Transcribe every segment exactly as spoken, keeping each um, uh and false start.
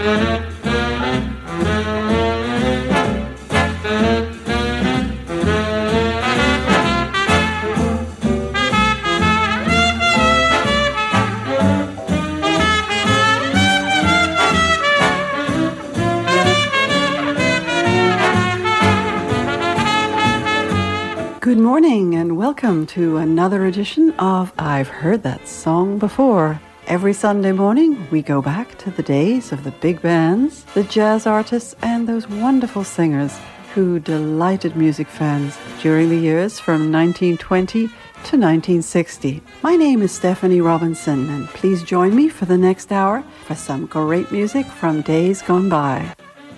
Good morning and welcome to another edition of I've Heard That Song Before. Every Sunday morning, we go back to the days of the big bands, the jazz artists, and those wonderful singers who delighted music fans during the years from nineteen twenty to nineteen sixty. My name is Stephanie Robinson, and please join me for the next hour for some great music from days gone by.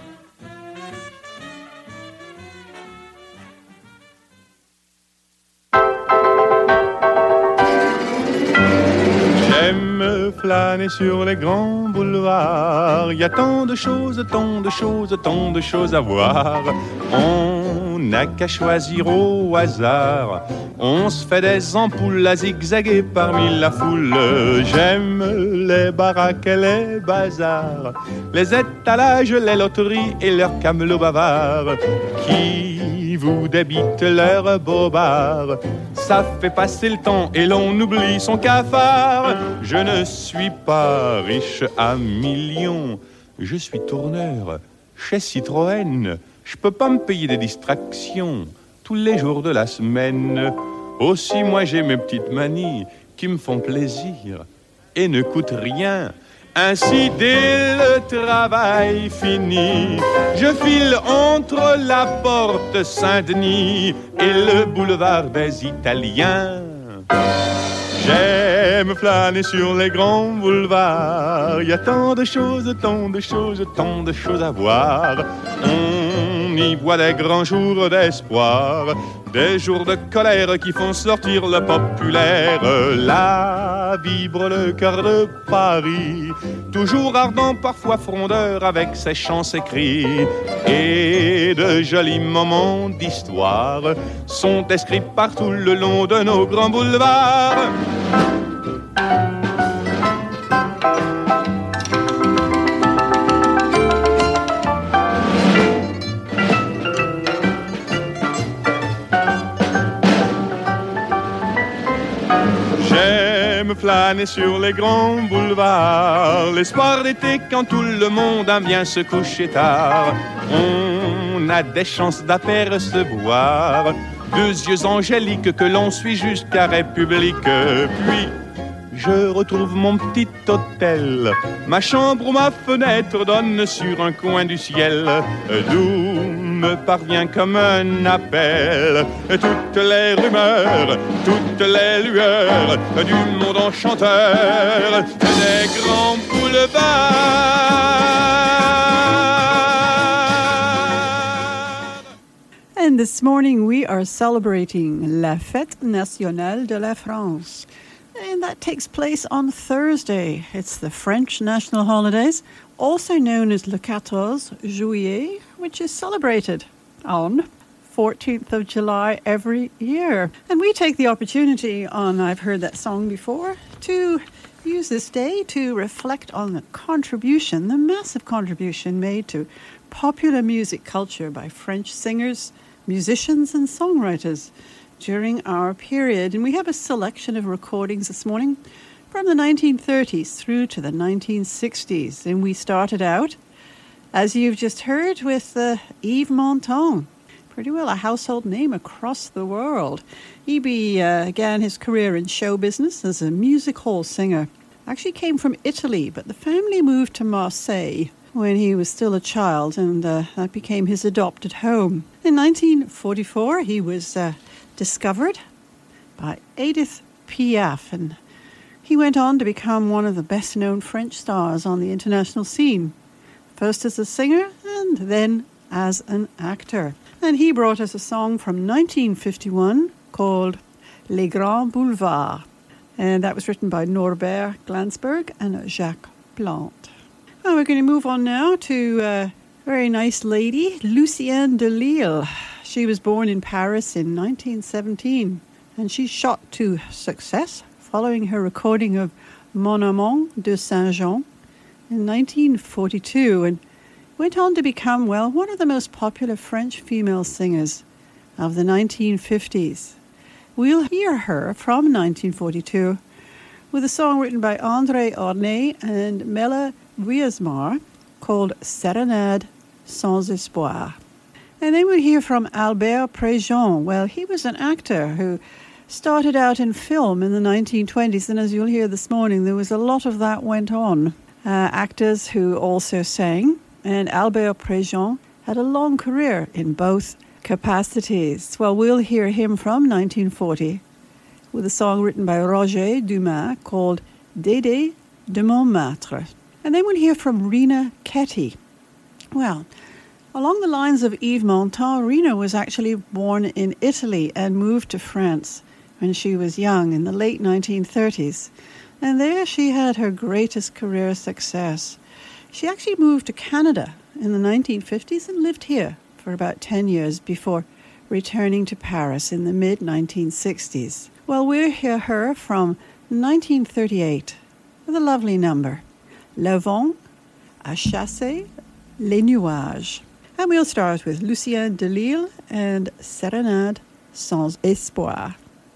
Flâner sur les grands boulevards, il y a tant de choses, tant de choses, tant de choses à voir. On n'a qu'à choisir au hasard. On se fait des ampoules à zigzaguer parmi la foule. J'aime les baraques et les bazars, les étalages, les loteries et leurs camelots bavards qui vous débitent leurs bobards. Ça fait passer le temps et l'on oublie son cafard. Je ne suis pas riche à millions, je suis tourneur chez Citroën. Je peux pas me payer des distractions tous les jours de la semaine. Aussi moi j'ai mes petites manies qui me font plaisir et ne coûtent rien. Ainsi dès le travail fini, je file entre la porte Saint-Denis et le boulevard des Italiens. J'aime flâner sur les grands boulevards, il y a tant de choses, tant de choses, tant de choses à voir. On y voit des grands jours d'espoir, des jours de colère qui font sortir le populaire. Là vibre le cœur de Paris, toujours ardent, parfois frondeur, avec ses chants, ses cris. Et de jolis moments d'histoire sont inscrits partout le long de nos grands boulevards. Flâner sur les grands boulevards, l'espoir d'été quand tout le monde aime bien se coucher tard. On a des chances d'apercevoir deux yeux angéliques que l'on suit jusqu'à République. Puis je retrouve mon petit hôtel, ma chambre ou ma fenêtre donne sur un coin du ciel, d'où me parvient comme un appel toutes les rumeurs, toutes les lueurs du monde enchanteur des grands boulevards. And this morning we are celebrating La Fête Nationale de la France. And that takes place on Thursday. It's the French national holidays, also known as Le quatorze juillet, which is celebrated on fourteenth of July every year. And we take the opportunity on I've Heard That Song Before to use this day to reflect on the contribution, the massive contribution made to popular music culture by French singers, musicians and songwriters during our period. And we have a selection of recordings this morning from the nineteen thirties through to the nineteen sixties. And we started out, as you've just heard, with uh, Yves Montand, pretty well a household name across the world. He began his career in show business as a music hall singer. Actually came from Italy, but the family moved to Marseille when he was still a child, and uh, that became his adopted home. In nineteen forty-four, he was uh, discovered by Edith Piaf, and he went on to become one of the best-known French stars on the international scene, first as a singer and then as an actor. And he brought us a song from nineteen fifty-one called Les Grands Boulevards, and that was written by Norbert Glansberg and Jacques Plante. Well, we're going to move on now to a very nice lady, Lucienne de Lille. She was born in Paris in nineteen seventeen, and she shot to success following her recording of Mon Amant de Saint-Jean in nineteen forty-two and went on to become, well, one of the most popular French female singers of the nineteen fifties. We'll hear her from nineteen forty-two with a song written by André Ornay and Mela Wiersma called Serenade sans espoir. And then we'll hear from Albert Préjean. Well, he was an actor who started out in film in the nineteen twenties, and as you'll hear this morning, there was a lot of that went on. Uh, actors who also sang, and Albert Préjean had a long career in both capacities. Well, we'll hear him from nineteen forty with a song written by Roger Dumas called Dédé de Montmartre. And then we'll hear from Rena Ketty. Well, along the lines of Yves Montand, Rena was actually born in Italy and moved to France when she was young in the late nineteen thirties. And there she had her greatest career success. She actually moved to Canada in the nineteen fifties and lived here for about ten years before returning to Paris in the mid nineteen sixties. Well, we'll hear her from nineteen thirty-eight with a lovely number, Le Vent a chassé les nuages. And we'll start with Lucien Delille and Serenade sans espoir.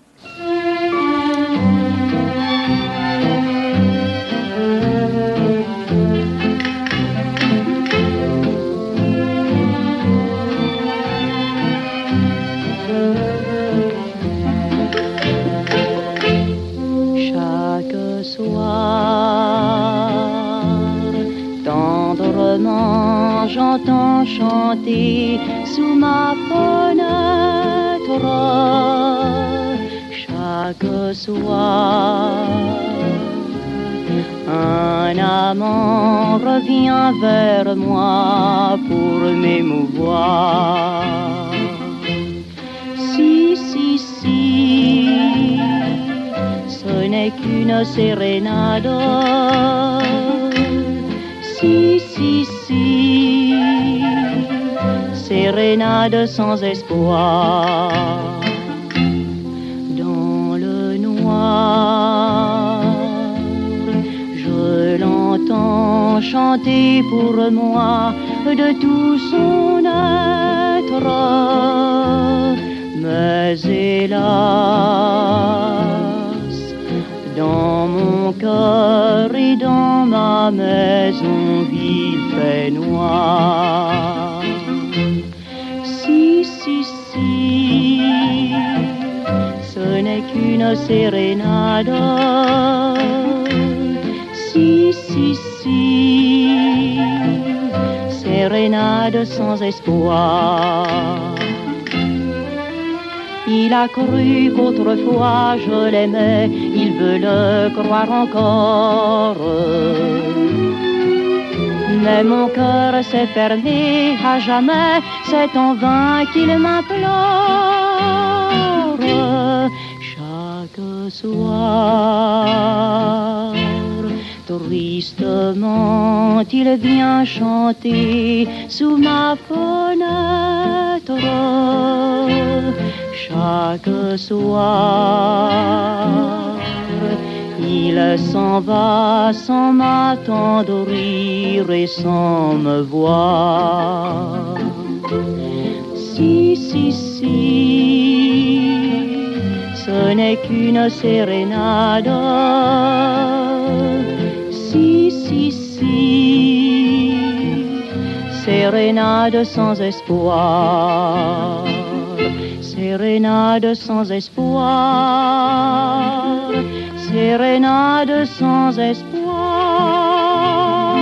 Chaque soir, tendrement j'entends chanter sous ma fenêtre. Chaque soir, un amant revient vers moi pour m'émouvoir. Si, si, si, ce n'est qu'une sérénade. Si, si, si, sérénade sans espoir. Dans le noir, je l'entends chanter pour moi de tout son être. Mais hélas, dans mon cœur et dans ma maison, il fait noir. Si, si, si, ce n'est qu'une sérénade. Si, si, si, sérénade sans espoir. Il a cru qu'autrefois je l'aimais, il veut le croire encore. Mais mon cœur s'est fermé à jamais, c'est en vain qu'il m'implore. Chaque soir, tristement, il vient chanter sous ma fenêtre. Chaque soir, il s'en va sans m'attendrir et sans me voir. Si, si, si, ce n'est qu'une sérénade. Si, si, si, sérénade sans espoir. Sérénade sans espoir, sérénade sans espoir.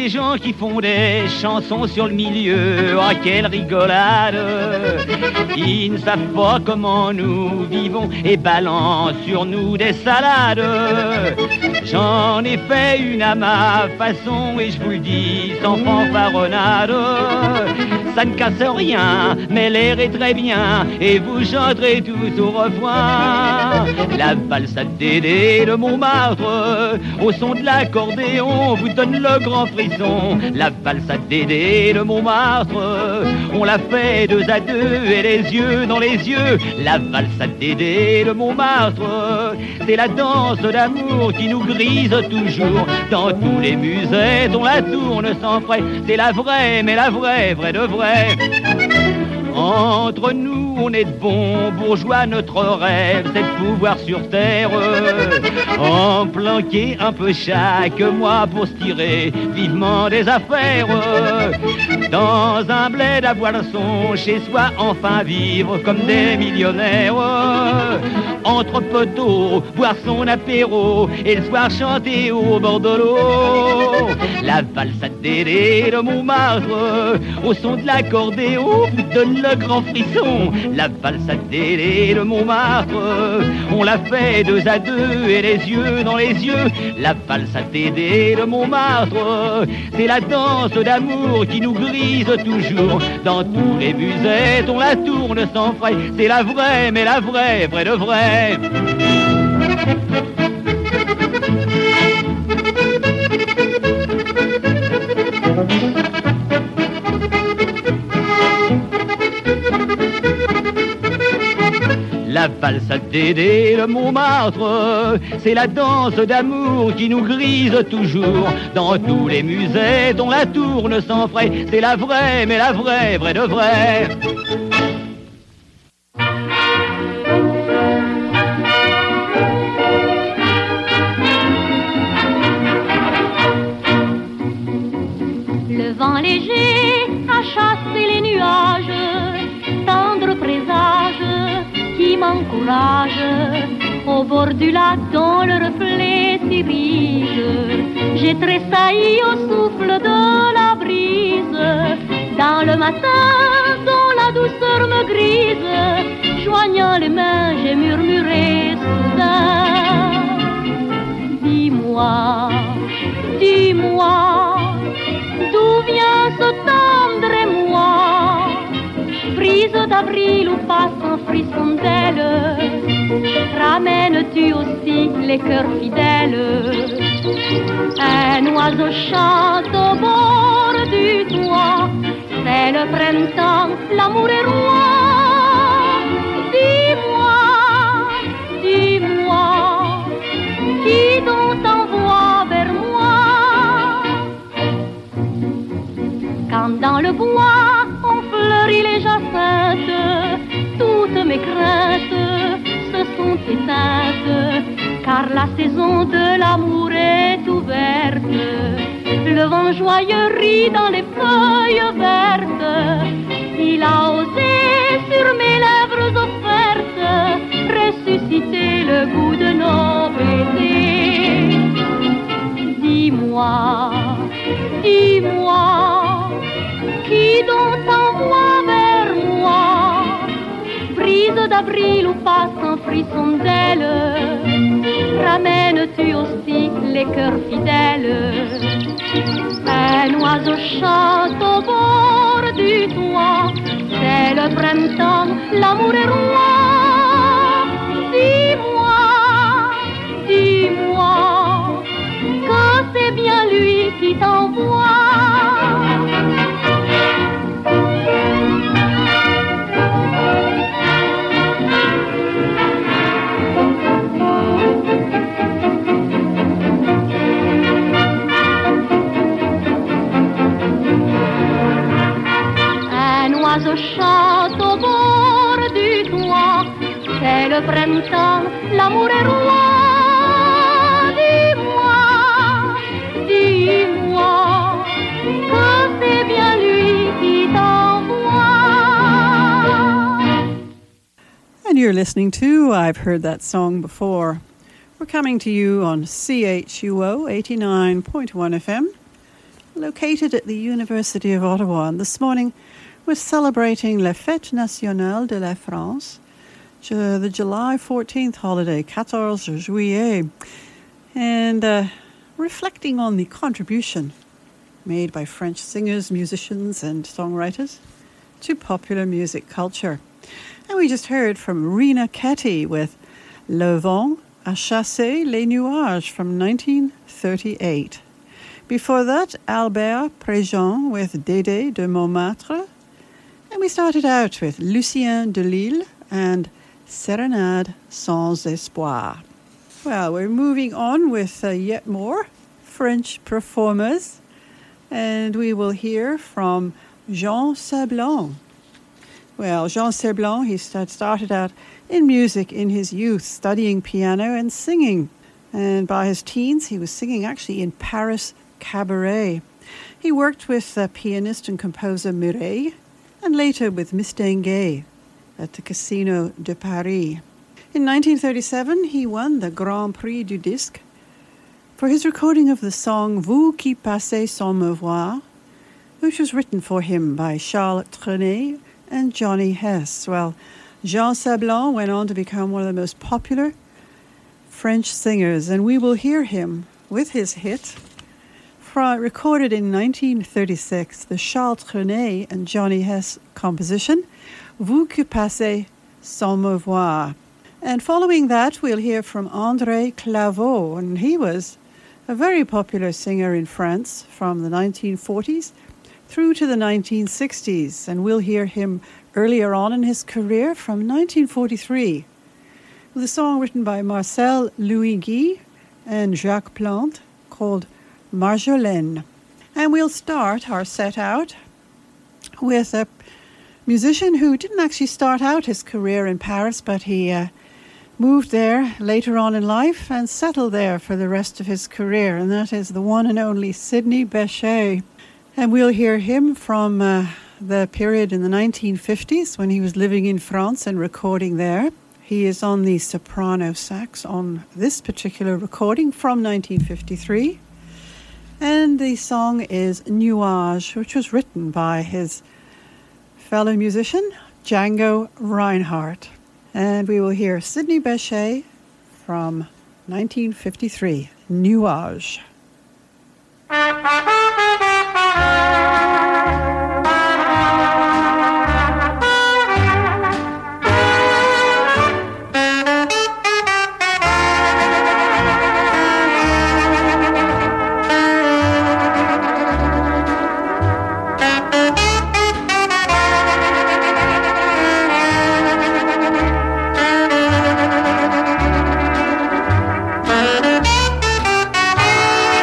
des gens qui font des chansons sur le milieu. Oh, quelle rigolade! Ils ne savent pas comment nous vivons et balancent sur nous des salades. J'en ai fait une à ma façon et je vous le dis sans fanfaronnade. Ça ne casse rien, mais l'air est très bien et vous chanterez tous au refrain. La valse à Dédé de Montmartre, au son de l'accordéon, vous donne le grand frisson. La valse à Dédé de Montmartre, on l'a fait deux à deux et les yeux dans les yeux. La valse à Dédé de Montmartre, c'est la danse d'amour qui nous grise toujours. Dans tous les musées dont la tourne sans frais, c'est la vraie, mais la vraie, vraie de vraie. Entre nous, on est de bons bourgeois, notre rêve, c'est de pouvoir sur terre en planquer un peu chaque mois pour se tirer vivement des affaires. Dans un bled à Boisson, chez soi, enfin vivre comme des millionnaires. Entre poteaux, boire son apéro et le soir chanter au bord de l'eau. La valse à Dédé de Montmartre, au son de l'accordéon, vous donne le grand frisson. La valse à Dédé de Montmartre, on l'a fait deux à deux et les yeux dans les yeux. La valse à Dédé de Montmartre, c'est la danse d'amour qui nous grise toujours. Dans tous les musettes, on la tourne sans frais. C'est la vraie, mais la vraie, vraie de vraie. La valse à Dédé de Montmartre, c'est la danse d'amour qui nous grise toujours. Dans tous les musées dont la tourne sans frais, c'est la vraie, mais la vraie, vraie de vraie. Le vent léger a chassé les nuages, tendre présage qui m'encourage. Au bord du lac dont le reflet s'irrige, j'ai tressailli au souffle de la brise. Dans le matin dont la douceur me grise, joignant les mains j'ai murmuré soudain. Dis-moi, dis-moi, d'où vient ce tendre émoi? Brise d'avril ou passe un frisson d'aile, ramènes-tu aussi les cœurs fidèles? Un oiseau chante au bord du toit, c'est le printemps, l'amour est roi. Dis-moi, dis-moi, qui donc t'envoie vers moi? Quand dans le bois on fleurit les jacinthes, toutes mes craintes se sont éteintes, car la saison de l'amour est ouverte. Le vent joyeux rit dans les feuilles vertes. Il a osé sur mes lèvres offertes ressusciter le goût de nos baisers. Dis-moi, dis-moi, qui donc t'envoie vers moi? Brise d'avril ou passe un frisson d'aile, ramènes-tu aussi les cœurs fidèles? Un oiseau chante au bord du toit, c'est le printemps, l'amour est roi. Dis-moi, dis-moi, que c'est bien lui qui t'envoie. Je chante au bord du toit, c'est le printemps, l'amour est roi. Dis-moi, dis-moi, que c'est bien lui qui t'envoie. And you're listening to I've Heard That Song Before. We're coming to you on C H U O eighty-nine point one F M. located at the University of Ottawa. And this morning we're celebrating La Fête Nationale de la France, the July fourteenth holiday, quatorze juillet, and uh, reflecting on the contribution made by French singers, musicians, and songwriters to popular music culture. And we just heard from Rena Ketty with Le Vent a chassé les nuages from nineteen thirty-eight. Before that, Albert Préjean with Dédé de Montmartre. And we started out with Lucien de Lille and Sérénade sans espoir. Well, we're moving on with uh, yet more French performers. And we will hear from Jean Sablon. Well, Jean Sablon, he start, started out in music in his youth, studying piano and singing. And by his teens, he was singing actually in Paris cabaret. He worked with uh, pianist and composer Mireille, and later with Mistinguett at the Casino de Paris. In nineteen thirty-seven, he won the Grand Prix du Disque for his recording of the song Vous qui passez sans me voir, which was written for him by Charles Trenet and Johnny Hess. Well, Jean Sablon went on to become one of the most popular French singers, and we will hear him with his hit from, recorded in nineteen thirty-six, the Charles Trenet and Johnny Hess composition, Vous qui passez sans me voir. And following that, we'll hear from André Claveau, and he was a very popular singer in France from the nineteen forties through to the nineteen sixties, and we'll hear him earlier on in his career from nineteen forty-three with a song written by Marcel Louis Guy and Jacques Plante called Marjolaine. And we'll start our set out with a musician who didn't actually start out his career in Paris, but he uh, moved there later on in life and settled there for the rest of his career, and that is the one and only Sidney Bechet. And we'll hear him from uh, the period in the nineteen fifties when he was living in France and recording there. He is on the soprano sax on this particular recording from nineteen fifty-three. And the song is Nuage, which was written by his fellow musician, Django Reinhardt. And we will hear Sidney Bechet from nineteen fifty-three, Nuage. Thank you.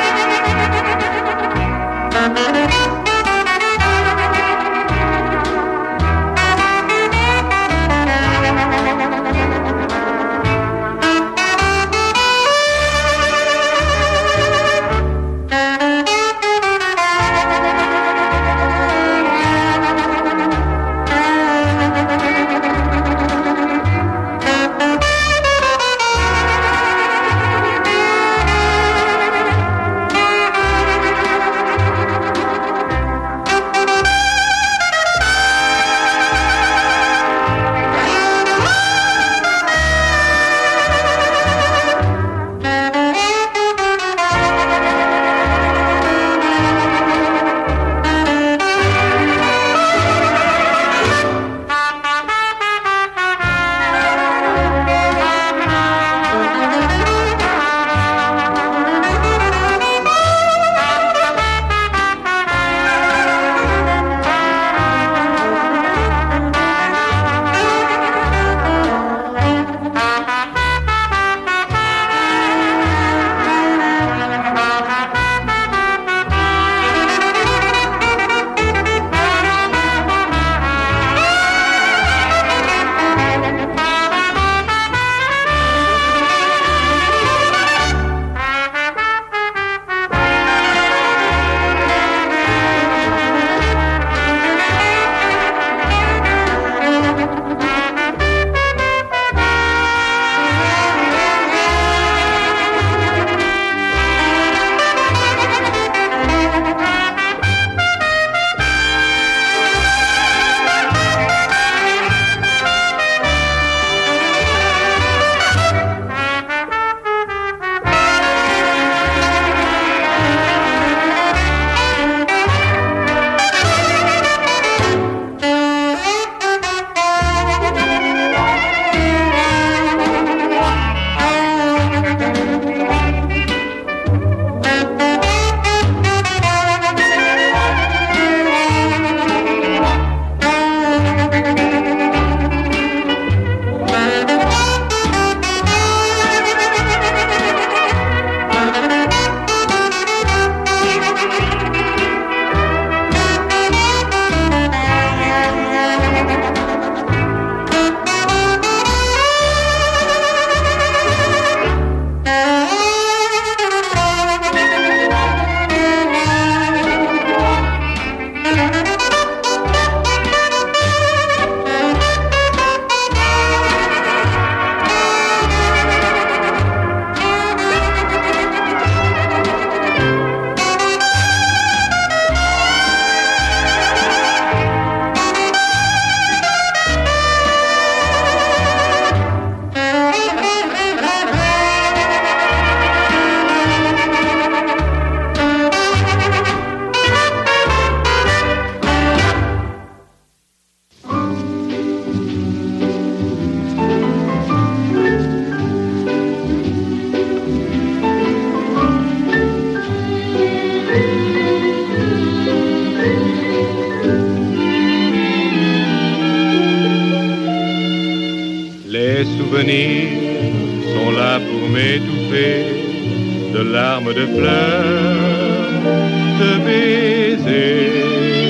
là pour m'étouffer de larmes, de pleurs, de baisers.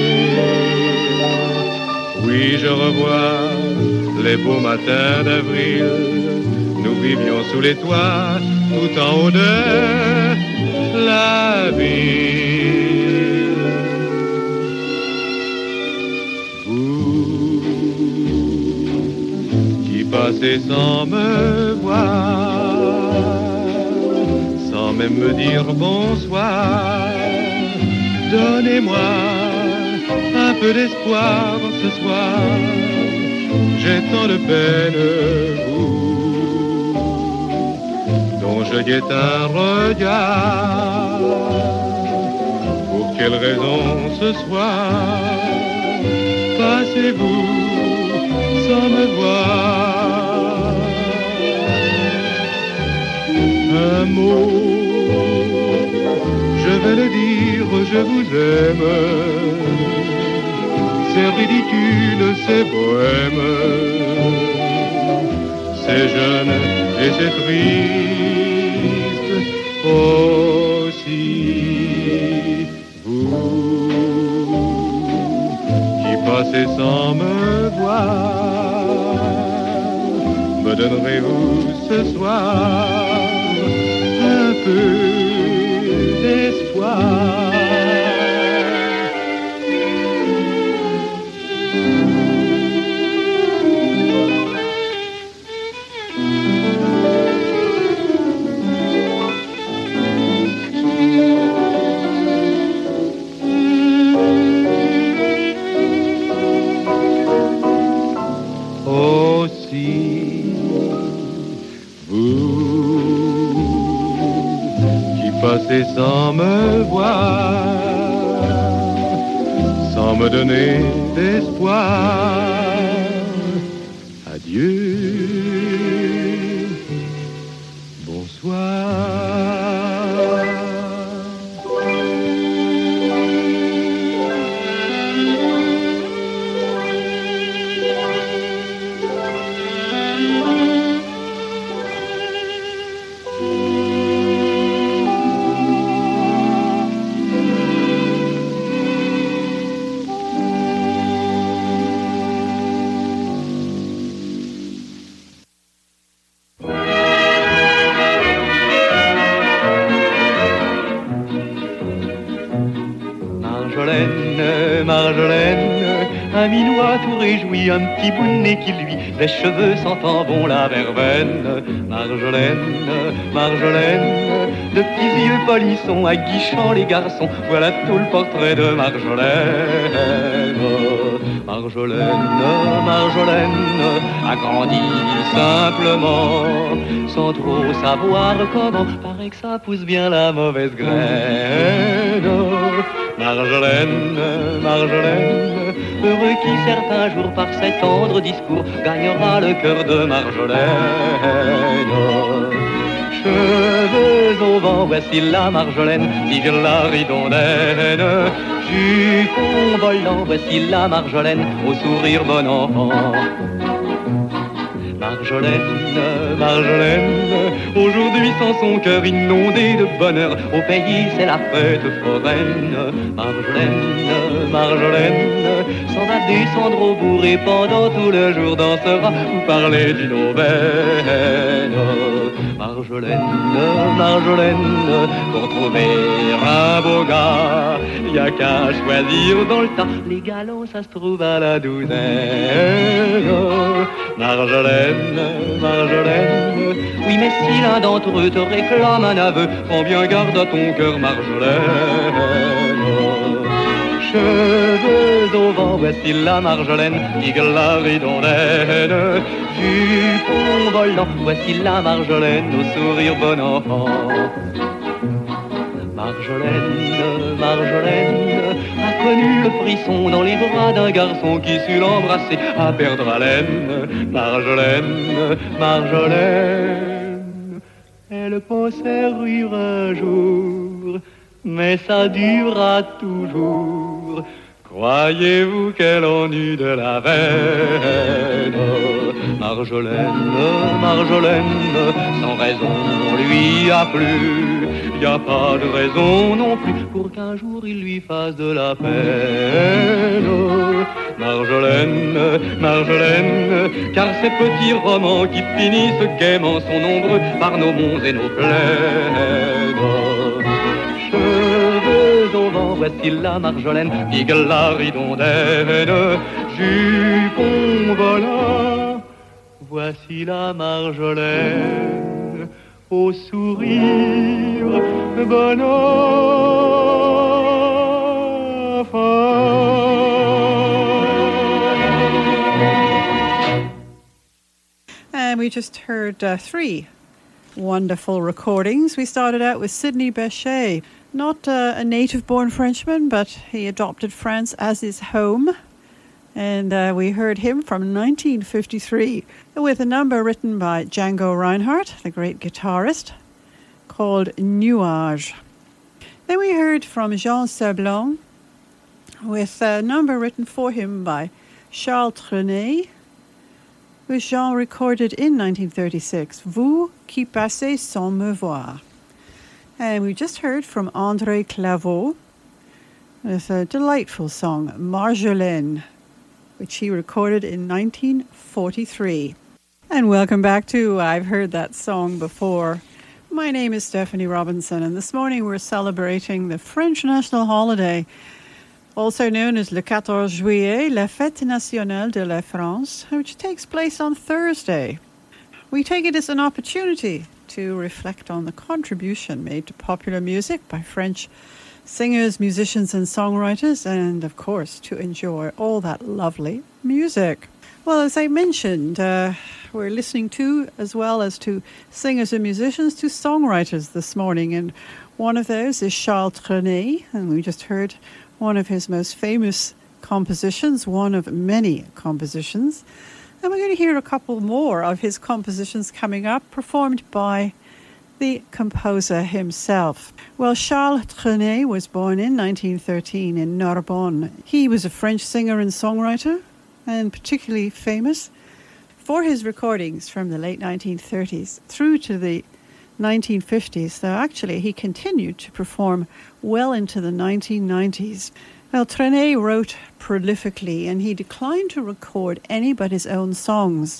Oui, je revois les beaux matins d'avril. Nous vivions sous les toits, tout en haut de la ville. Vous qui passez sans me voir, sans même me dire bonsoir, donnez-moi un peu d'espoir ce soir. J'ai tant de peine, vous, dont je guette un regard. Pour quelle raison ce soir passez-vous sans me voir? Un mot, je vais le dire, je vous aime. C'est ridicule, c'est bohème, c'est jeune et c'est triste aussi. Vous qui passez sans me voir, me donnerez-vous ce soir un peu d'espoir? Passez sans me voir, sans me donner d'espoir. Adieu, bonsoir. Un minois tout réjoui, un petit bout de nez qui lui, des cheveux sentant bon la verveine. Marjolaine, Marjolaine, de petits yeux polissons, aguichant les garçons, voilà tout le portrait de Marjolaine. Marjolaine, Marjolaine, a grandi simplement, sans trop savoir comment, paraît que ça pousse bien la mauvaise graine. Marjolaine, Marjolaine, heureux qui certains jours par ses tendres discours gagnera le cœur de Marjolaine. Cheveux au vent, voici la Marjolaine, vive la ridondaine. Jupon volant, voici la Marjolaine, au sourire bon enfant. Marjolaine, Marjolaine, aujourd'hui sans son cœur inondé de bonheur, au pays c'est la fête foraine. Marjolaine, Marjolaine, s'en va descendre au bourg et pendant tout le jour dansera ou parler d'une aubaine. Marjolaine, Marjolaine, pour trouver un beau gars, y a qu'à choisir dans le tas, les galants ça se trouve à la douzaine. Marjolaine, Marjolaine, oui mais si l'un d'entre eux te réclame un aveu, prends bien garde à ton cœur Marjolaine. Cheveux au vent, voici la Marjolaine, digue la ridondaine. Jupon volant, voici la Marjolaine, au sourire bon enfant. Marjolaine, Marjolaine, a connu le frisson dans les bras d'un garçon qui sut l'embrasser à perdre haleine. Marjolaine, Marjolaine, elle pensait rire un jour, mais ça durera toujours. Croyez-vous qu'elle en eut de la veine? Marjolaine, Marjolaine, sans raison on lui a plu. Y a pas de raison non plus pour qu'un jour il lui fasse de la peine. Marjolaine, Marjolaine, car ces petits romans qui finissent gaiement sont nombreux par nos monts et nos plaines. Cheveux au vent, voici la Marjolaine, digue la ridondaine, jupon volant, voici la Marjolaine, au sourire bon enfant. And we just heard uh, three wonderful recordings. We started out with Sidney Bechet, not uh, a native-born Frenchman, but he adopted France as his home. And uh, we heard him from nineteen fifty-three with a number written by Django Reinhardt, the great guitarist, called Nuage. Then we heard from Jean Sablon with a number written for him by Charles Trenet, which Jean recorded in nineteen thirty-six, Vous qui passez sans me voir. And we just heard from André Claveau with a delightful song, Marjolaine, which he recorded in nineteen forty-three. And welcome back to I've Heard That Song Before. My name is Stephanie Robinson, and this morning we're celebrating the French national holiday, also known as le quatorze juillet, la Fête nationale de la France, which takes place on Thursday. We take it as an opportunity to reflect on the contribution made to popular music by French singers, musicians, and songwriters, and of course to enjoy all that lovely music. Well, as I mentioned, uh, we're listening to, as well as to singers and musicians, to songwriters this morning, and one of those is Charles Trenet, and we just heard one of his most famous compositions, one of many compositions. And we're going to hear a couple more of his compositions coming up, performed by the composer himself. Well, Charles Trenet was born in nineteen thirteen in Narbonne. He was a French singer and songwriter, and particularly famous for his recordings from the late nineteen thirties through to the nineteen fifties, though actually he continued to perform well into the nineteen nineties. Well, Trenet wrote prolifically, and he declined to record any but his own songs.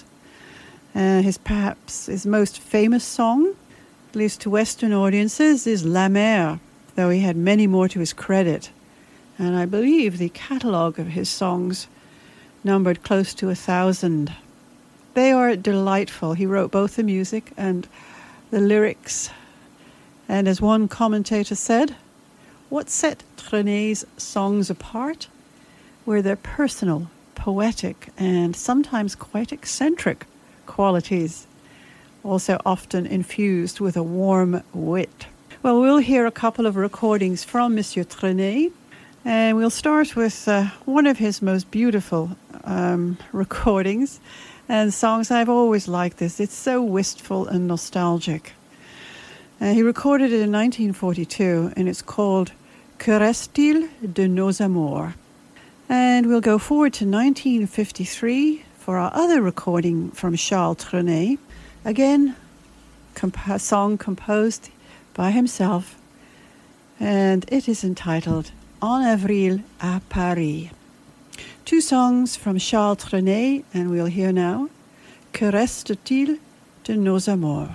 Uh, his perhaps his most famous song, at least to Western audiences, is La Mer, though he had many more to his credit. And I believe the catalogue of his songs numbered close to a thousand. They are delightful. He wrote both the music and the lyrics. And as one commentator said, what set Trenet's songs apart were their personal, poetic, and sometimes quite eccentric qualities, also often infused with a warm wit. Well, we'll hear a couple of recordings from Monsieur Trenet, and we'll start with uh, one of his most beautiful um, recordings and songs. I've always liked this. It's so wistful and nostalgic. Uh, he recorded it in nineteen forty-two, and it's called Que reste-t-il de nos amours? And we'll go forward to nineteen fifty-three for our other recording from Charles Trenet. Again, comp- a song composed by himself, and it is entitled En Avril à Paris. Two songs from Charles Trenet, and we'll hear now Que reste-t-il de nos amours?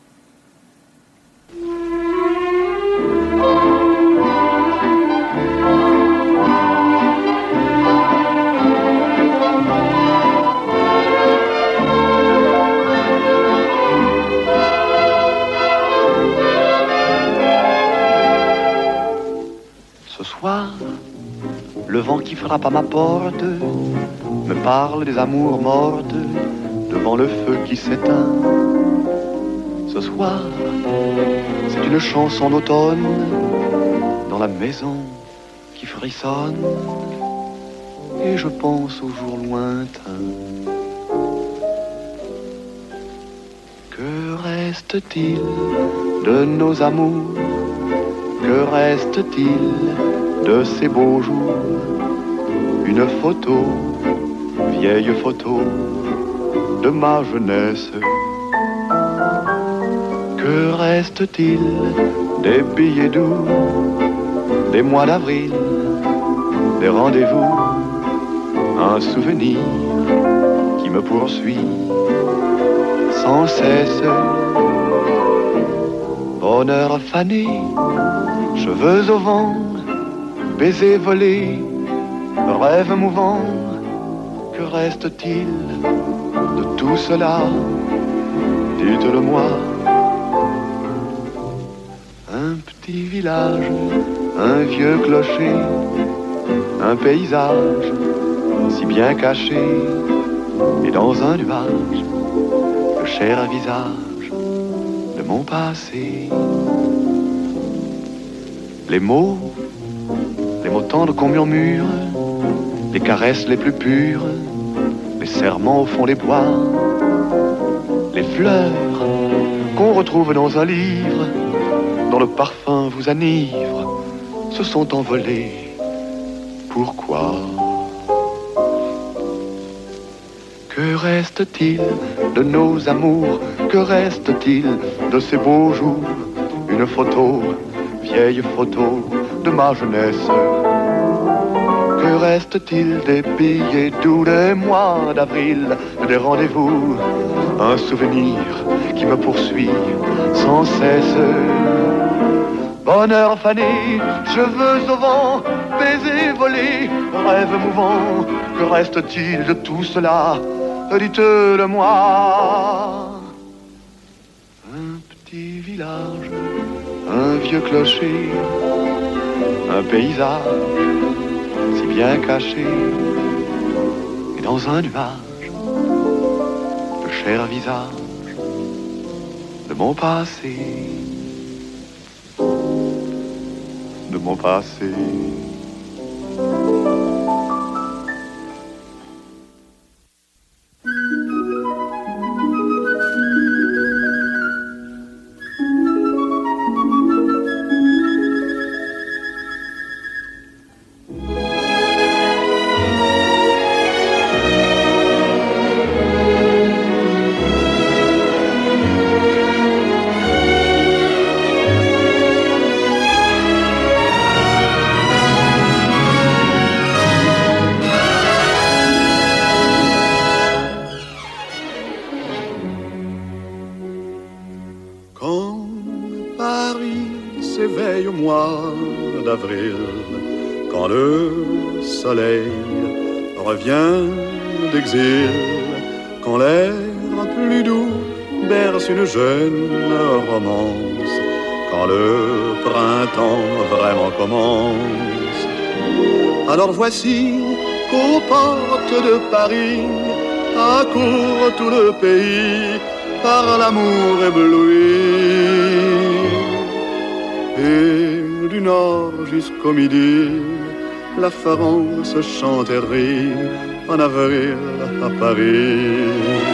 Le vent qui frappe à ma porte me parle des amours mortes devant le feu qui s'éteint. Ce soir, c'est une chanson d'automne dans la maison qui frissonne et je pense aux jours lointains. Que reste-t-il de nos amours? Que reste-t-il de ces beaux jours? Une photo, vieille photo, de ma jeunesse. Que reste-t-il des billets doux, des mois d'avril, des rendez-vous, un souvenir qui me poursuit sans cesse. Bonheur fané, cheveux au vent, baisers volés, rêves mouvants, que reste-t-il de tout cela? Dites-le-moi. Un petit village, un vieux clocher, un paysage si bien caché, et dans un nuage, le cher visage de mon passé. Les mots, les mots tendres qu'on murmure, les caresses les plus pures, les serments au fond des bois, les fleurs qu'on retrouve dans un livre, dont le parfum vous enivre, se sont envolés. Pourquoi? Que reste-t-il de nos amours? Que reste-t-il de ces beaux jours? Une photo, vieille photo de ma jeunesse. Que reste-t-il des billets doux, des mois d'avril, des rendez-vous? Un souvenir qui me poursuit sans cesse. Bonheur fané, cheveux au vent, baisers volés, rêves mouvants. Que reste-t-il de tout cela? Dites-le-moi. Un petit village, un vieux clocher, un paysage si bien caché, et dans un nuage, le cher visage de mon passé, de mon passé. Quand le soleil revient d'exil, quand l'air plus doux berce une jeune romance, quand le printemps vraiment commence, alors voici qu'aux portes de Paris accourt tout le pays par l'amour ébloui. Et du nord jusqu'au midi, la France chante et rit en avril à Paris.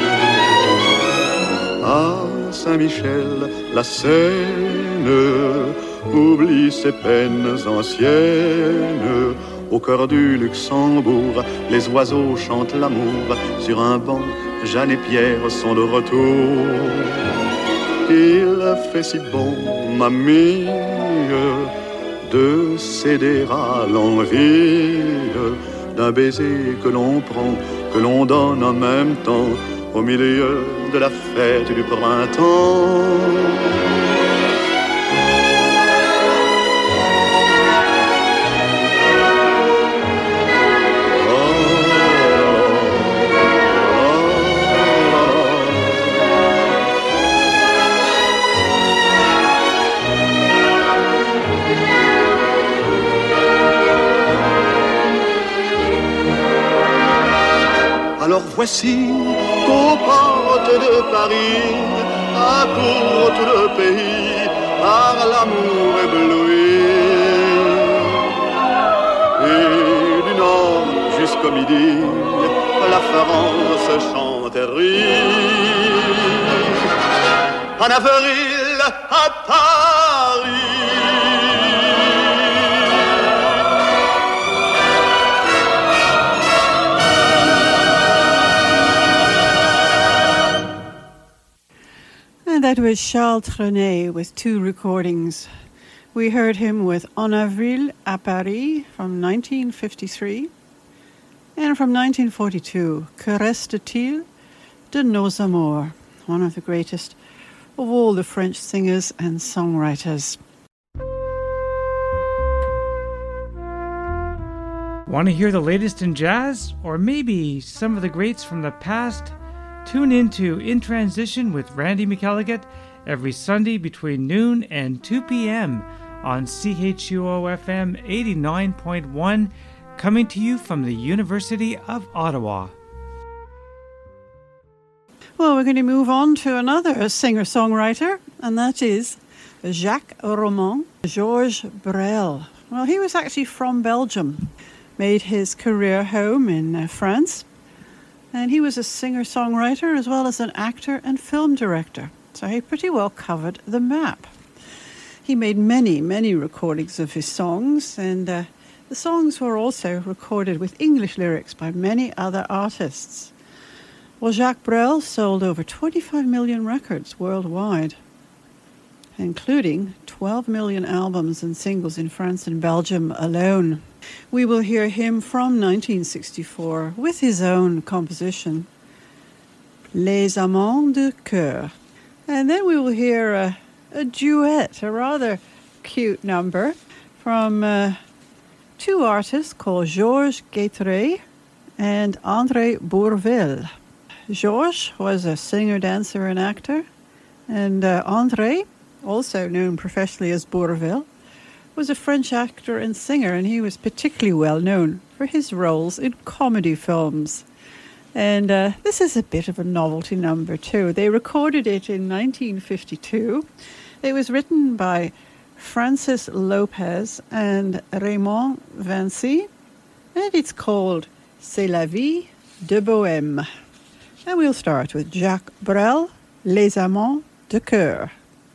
À Saint-Michel, la Seine oublie ses peines anciennes. Au cœur du Luxembourg, les oiseaux chantent l'amour. Sur un banc, Jeanne et Pierre sont de retour. Il fait si bon, mamie, de céder à l'envie d'un baiser que l'on prend, que l'on donne en même temps au milieu de la fête du printemps. Alors voici qu'aux portes de Paris accourt tout le pays par l'amour ébloui. Et du nord jusqu'au midi, la France chante et rit. En avril à Paris. And that was Charles Trenet with two recordings. We heard him with En Avril à Paris from nineteen fifty-three, and from nineteen forty-two, Que reste-t-il de nos amours, one of the greatest of all the French singers and songwriters. Want to hear the latest in jazz, or maybe some of the greats from the past? Tune into In Transition with Randy McElligott every Sunday between noon and two p.m. on C H U O F M eighty-nine point one, coming to you from the University of Ottawa. Well, we're going to move on to another singer-songwriter, and that is Jacques Roman, Georges Brel. Well, he was actually from Belgium, made his career home in uh, France, and he was a singer-songwriter as well as an actor and film director, so he pretty well covered the map. He made many, many recordings of his songs, and uh, the songs were also recorded with English lyrics by many other artists. Well, Jacques Brel sold over twenty-five million records worldwide, including twelve million albums and singles in France and Belgium alone. We will hear him from nineteen sixty-four with his own composition, Les Amants de Cœur. And then we will hear a, a duet, a rather cute number from uh, two artists called Georges Guétret and André Bourvil. Georges was a singer, dancer, and actor, and uh, André, also known professionally as Bourvil, was a French actor and singer, and he was particularly well known for his roles in comedy films. And uh, this is a bit of a novelty number too. They recorded it in nineteen fifty-two. It was written by Francis Lopez and Raymond Vinci, and it's called C'est la vie de Bohème. And we'll start with Jacques Brel, Les Amants de Cœur.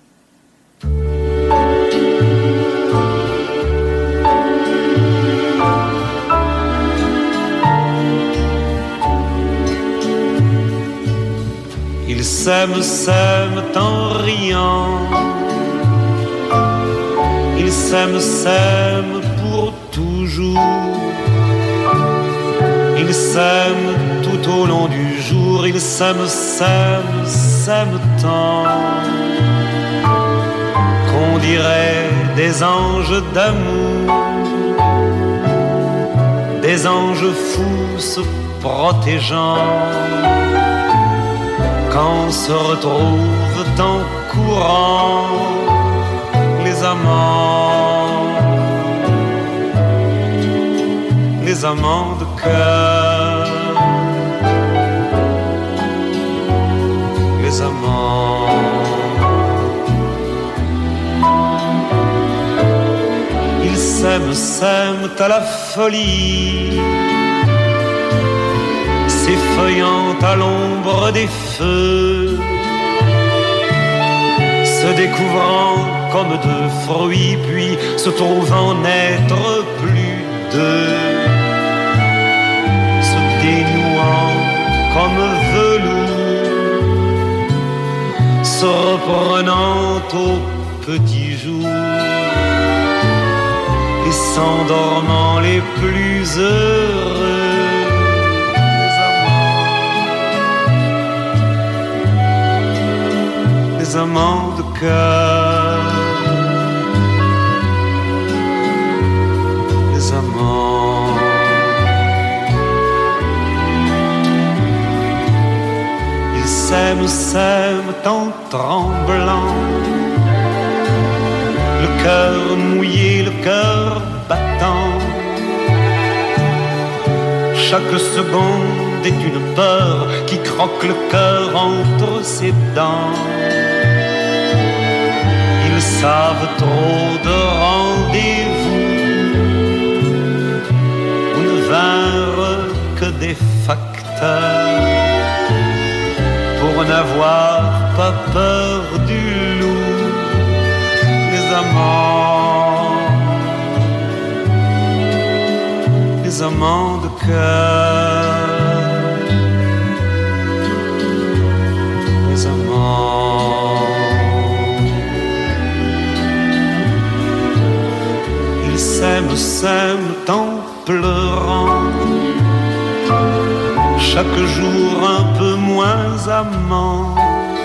Ils s'aiment, s'aiment en riant. Ils s'aiment, s'aiment pour toujours. Ils s'aiment tout au long du jour. Ils s'aiment, s'aiment, s'aiment tant qu'on dirait des anges d'amour, des anges fous se protégeant. Quand se retrouvent en courant les amants, les amants de cœur, les amants. Ils s'aiment, s'aiment à la folie, s'effeuillant à l'ombre des feux, se découvrant comme deux fruits, puis se trouvant n'être plus deux, se dénouant comme velours, se reprenant au petit jour et s'endormant les plus heureux. Les amants de cœur, les amants. Ils s'aiment, s'aiment en tremblant, le cœur mouillé, le cœur battant. Chaque seconde est une peur qui croque le cœur entre ses dents. Ils savent trop de rendez-vous où ne vinrent que des facteurs pour n'avoir pas peur du loup. Les amants, les amants de cœur, les amants. s'aiment, s'aiment en pleurant, chaque jour un peu moins amants.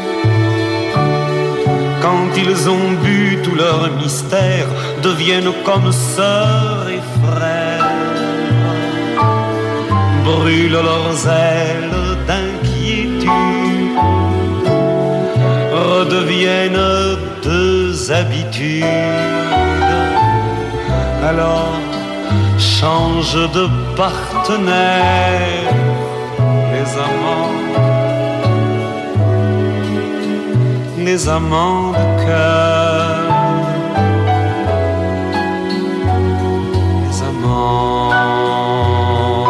Quand ils ont bu, tout leur mystère deviennent comme sœurs et frères, brûlent leurs ailes d'inquiétude, redeviennent deux habitudes. Alors change de partenaire, les amants, les amants de cœur, les amants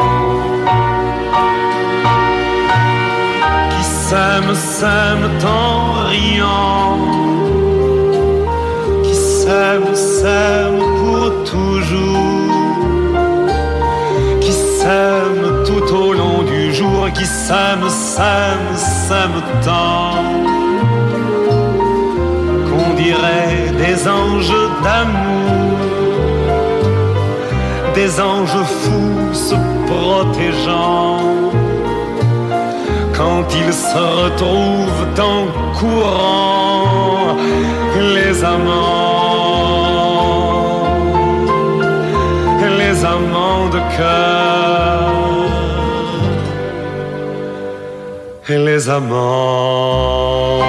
qui s'aiment, s'aiment en riant, qui s'aiment, s'aiment pour toujours, qui s'aiment tout au long du jour, qui s'aiment, s'aiment, s'aiment tant qu'on dirait des anges d'amour, des anges fous se protégeant. Quand ils se retrouvent en courant, les amants, les amants de cœur, et les amants.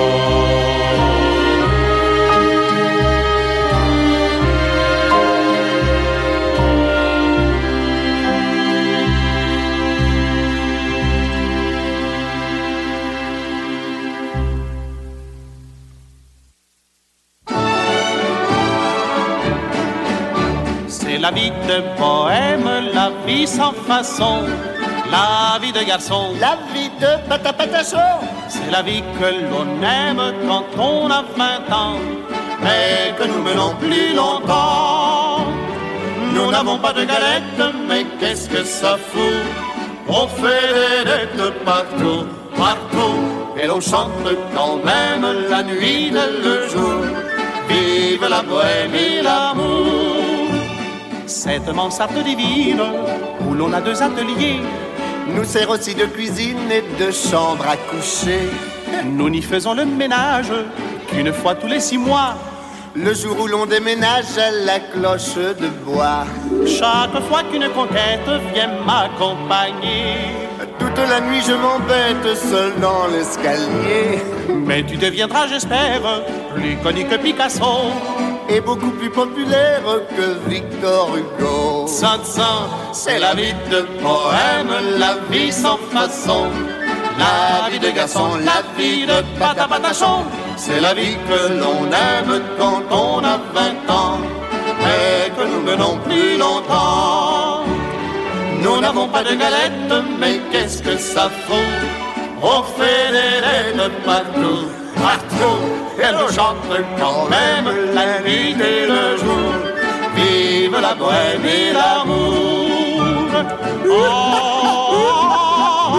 La vie de bohème, la vie sans façon, la vie de garçon, la vie de patapatachon. C'est la vie que l'on aime quand on a vingt ans, mais que nous menons plus longtemps. Nous n'avons pas de galettes, mais qu'est-ce que ça fout? On fait des dettes partout, partout, et l'on chante quand même la nuit et le jour. Vive la bohème et l'amour. Cette mansarde divine où l'on a deux ateliers nous sert aussi de cuisine et de chambre à coucher. Nous n'y faisons le ménage qu'une fois tous les six mois, le jour où l'on déménage à la cloche de bois. Chaque fois qu'une conquête vient m'accompagner, toute la nuit je m'embête seul dans l'escalier. Mais tu deviendras, j'espère, plus connu que Picasso et beaucoup plus populaire que Victor Hugo. San, san, c'est la vie de poème, la vie sans façon, la vie de garçon, la vie de patapatachon. C'est la vie que l'on aime quand on a vingt ans, mais que nous menons plus longtemps. Nous n'avons pas de galettes, mais qu'est-ce que ça fout? On fait des lettres partout, partout, et l'on chante quand même la nuit et le jour. Vive la bohème et l'amour. Oh, oh, oh,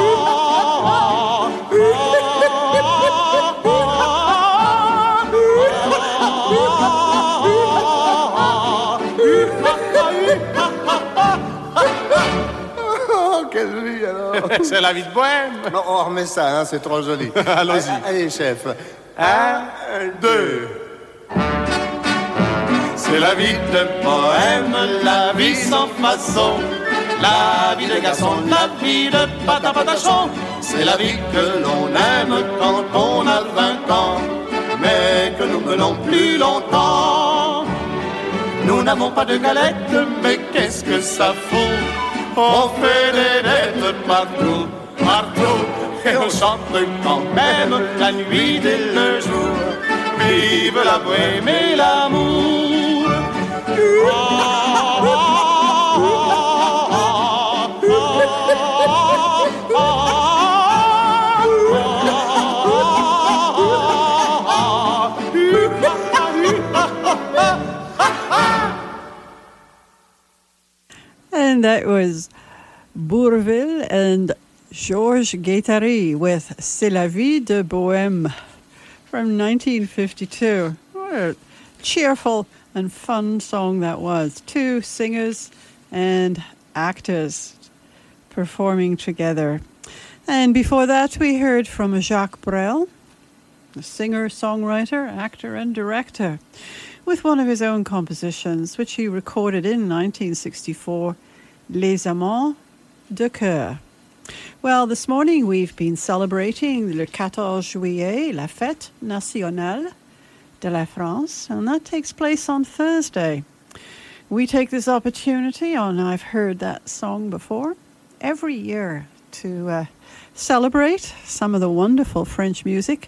oh, quelle vie alors. C'est la vie de bohème. Non, on remet ça, hein, c'est trop joli. Allons-y. Allez, chef. Un, deux. C'est la vie de poème, la vie sans façon, la vie de garçon, la vie de patapatachon. C'est la vie que l'on aime quand on a vingt ans, mais que nous menons plus longtemps. Nous n'avons pas de galettes, mais qu'est-ce que ça fout? On fait des dettes partout, partout, et on chante quand même la nuit et le jour. Vive la bohème et l'amour. Oh, oh, oh, oh, oh, And that was Bourvil and Georges Guattari with C'est la vie de bohème from nineteen fifty-two. What a cheerful and fun song that was. Two singers and actors performing together. And before that, we heard from Jacques Brel, a singer, songwriter, actor, and director, with one of his own compositions, which he recorded in nineteen sixty-four, Les Amants de Cœur. Well, this morning we've been celebrating le quatorze juillet, la fête nationale de la France, and that takes place on Thursday. We take this opportunity, and I've heard that song before, every year to uh, celebrate some of the wonderful French music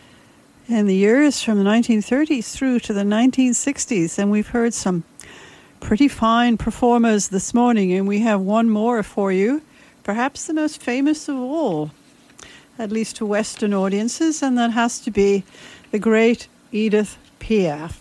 in the years from the nineteen thirties through to the nineteen sixties. And we've heard some pretty fine performers this morning, and we have one more for you, perhaps the most famous of all, at least to Western audiences, and that has to be the great Edith Piaf.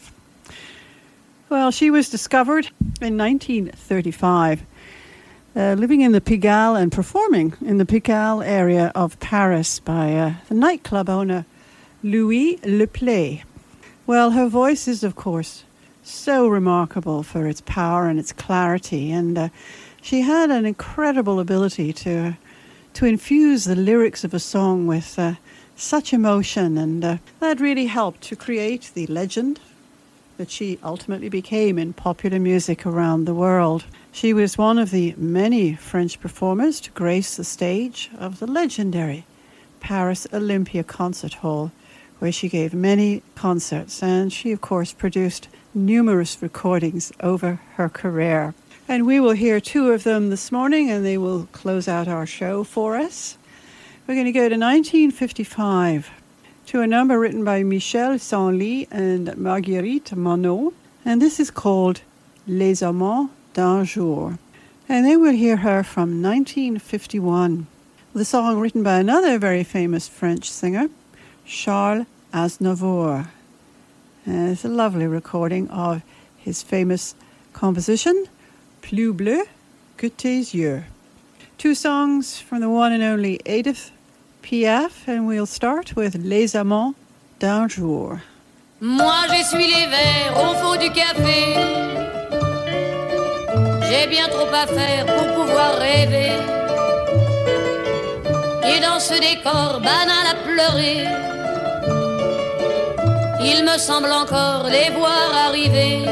Well, she was discovered in nineteen thirty-five, uh, living in the Pigalle and performing in the Pigalle area of Paris by uh, the nightclub owner Louis Leplay. Well, her voice is, of course, so remarkable for its power and its clarity, and uh, she had an incredible ability to to infuse the lyrics of a song with uh, such emotion, and uh, that really helped to create the legend that she ultimately became in popular music around the world. She was one of the many French performers to grace the stage of the legendary Paris Olympia Concert Hall, where she gave many concerts, and she, of course, produced numerous recordings over her career. And we will hear two of them this morning, and they will close out our show for us. We're going to go to nineteen fifty-five, to a number written by Michel Senlis and Marguerite Monod, and this is called Les Amants d'un jour. And then we'll hear her from nineteen fifty-one, the song written by another very famous French singer, Charles Aznavour. And it's a lovely recording of his famous composition, Plus bleu que tes yeux. Two songs from the one and only Edith Piaf, and we'll start with Les Amants d'un jour. Moi j'essuie les verres au fond du café. J'ai bien trop à faire pour pouvoir rêver. Et dans ce décor banal à pleurer, il me semble encore les voir arriver.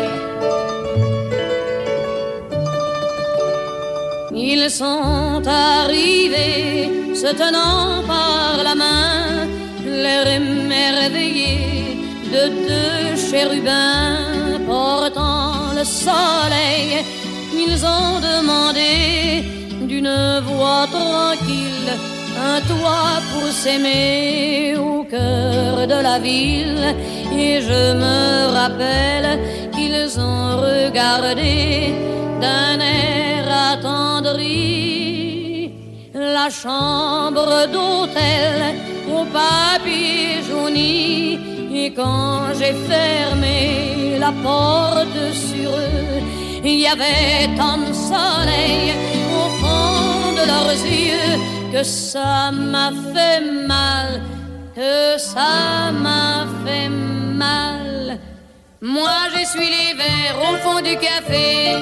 Ils sont arrivés, se tenant par la main, l'air émerveillé de deux chérubins portant le soleil. Ils ont demandé d'une voix tranquille un toit pour s'aimer au cœur de la ville. Et je me rappelle qu'ils ont regardé d'un air attendri la chambre d'hôtel au papier jauni. Et quand j'ai fermé la porte sur eux, il y avait tant de soleil au fond de leurs yeux que ça m'a fait mal, que ça m'a fait mal. Moi j'essuie les verres au fond du café.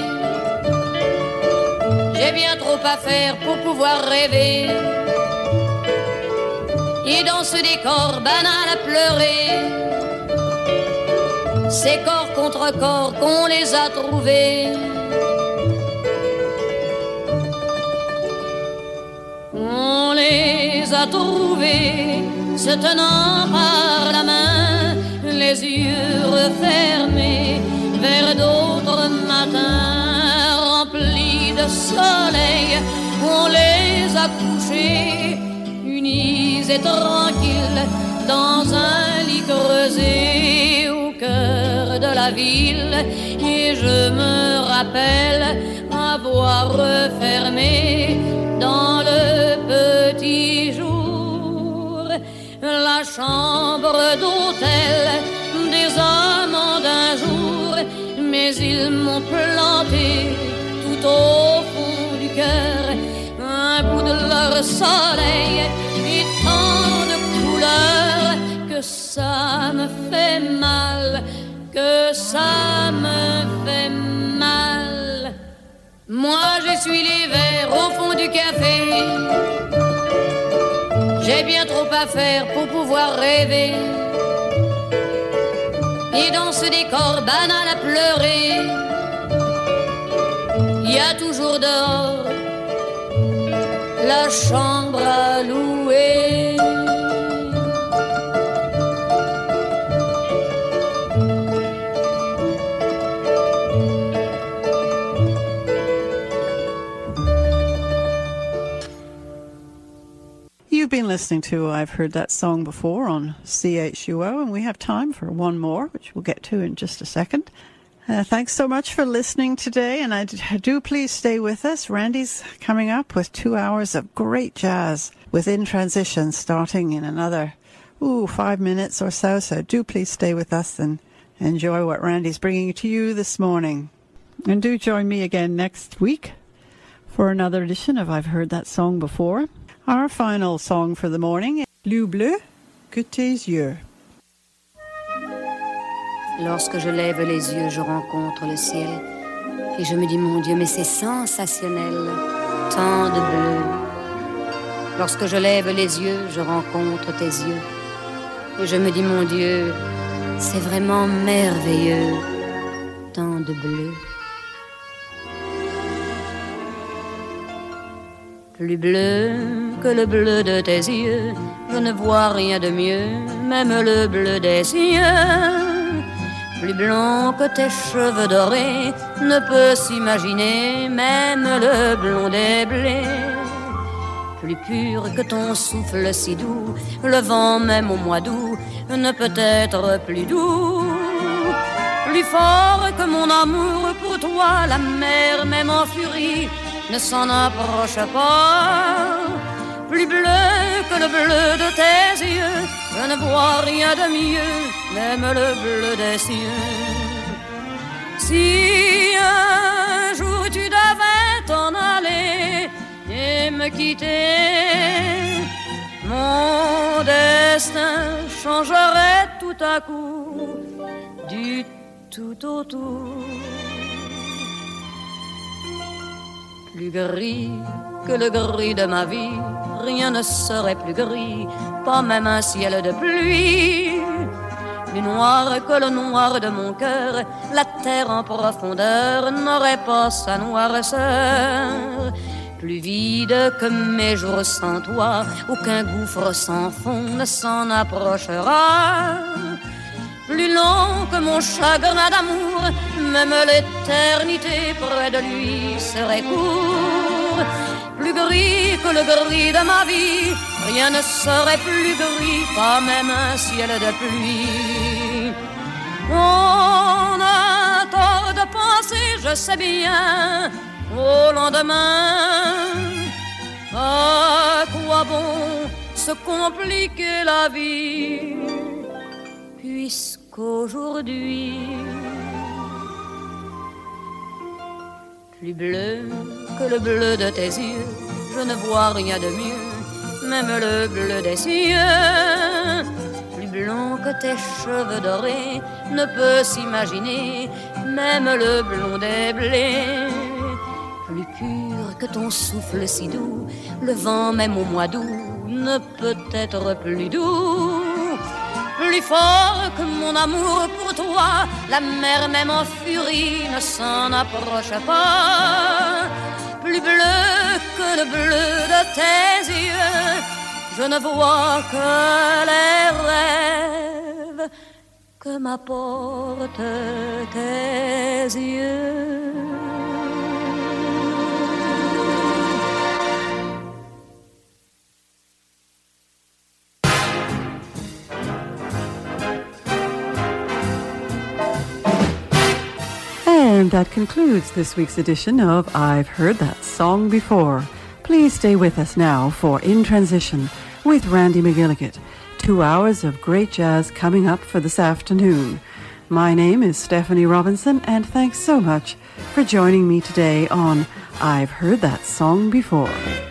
J'ai bien trop à faire pour pouvoir rêver. Et dans ce décor banal à pleurer, c'est corps contre corps qu'on les a trouvés. On les a trouvés se tenant par la main, les yeux refermés vers d'autres matins remplis de soleil. On les a couchés unis et tranquilles dans un lit creusé au cœur de la ville. Et je me rappelle avoir refermé dans le petit jour la chambre d'hôtel des amants d'un jour. Mais ils m'ont planté tout au fond du cœur un bout de leur soleil et tant de couleurs que ça me fait mal, que ça me fait mal. Moi j'essuie les verres au fond du café. J'ai bien trop à faire pour pouvoir rêver. Et dans ce décor banal à pleurer, il y a toujours dehors la chambre à louer. You've been listening to I've Heard That Song Before on C H U O, and we have time for one more, which we'll get to in just a second. Uh, thanks so much for listening today, and I do please stay with us. Randy's coming up with two hours of great jazz within transition starting in another, ooh, five minutes or so, so do please stay with us and enjoy what Randy's bringing to you this morning. And do join me again next week for another edition of I've Heard That Song Before. Our final song for the morning, Plus bleu que tes yeux. Lorsque je lève les yeux, je rencontre le ciel et je me dis, mon Dieu, mais c'est sensationnel, tant de bleu. Lorsque je lève les yeux, je rencontre tes yeux et je me dis, mon Dieu, c'est vraiment merveilleux, tant de bleu. Plus bleu que le bleu de tes yeux, je ne vois rien de mieux, même le bleu des cieux. Plus blanc que tes cheveux dorés, ne peut s'imaginer, même le blond des blés. Plus pur que ton souffle si doux, le vent même au mois d'août ne peut être plus doux. Plus fort que mon amour pour toi, la mer même en furie ne s'en approche pas. Plus bleu que le bleu de tes yeux, je ne vois rien de mieux, même le bleu des cieux. Si un jour tu devais t'en aller et me quitter, mon destin changerait tout à coup du tout au tout. Plus gris que le gris de ma vie, rien ne serait plus gris, pas même un ciel de pluie. Plus noir que le noir de mon cœur, la terre en profondeur n'aurait pas sa noirceur. Plus vide que mes jours sans toi, aucun gouffre sans fond ne s'en approchera. Plus long que mon chagrin d'amour, même l'éternité près de lui serait court. Plus gris que le gris de ma vie, rien ne serait plus gris, pas même un ciel de pluie. On a tort de penser, je sais bien, au lendemain. À quoi bon se compliquer la vie, puisqu'aujourd'hui, plus bleu que le bleu de tes yeux, je ne vois rien de mieux, même le bleu des cieux. Plus blond que tes cheveux dorés, ne peut s'imaginer, même le blond des blés. Plus pur que ton souffle si doux, le vent même au mois d'août ne peut être plus doux. Plus fort que mon amour pour toi, la mer même en furie ne s'en approche pas. Plus bleu que le bleu de tes yeux, je ne vois que les rêves que m'apportent tes yeux. And that concludes this week's edition of I've Heard That Song Before. Please stay with us now for In Transition with Randy McGilligan. Two hours of great jazz coming up for this afternoon. My name is Stephanie Robinson, and thanks so much for joining me today on I've Heard That Song Before.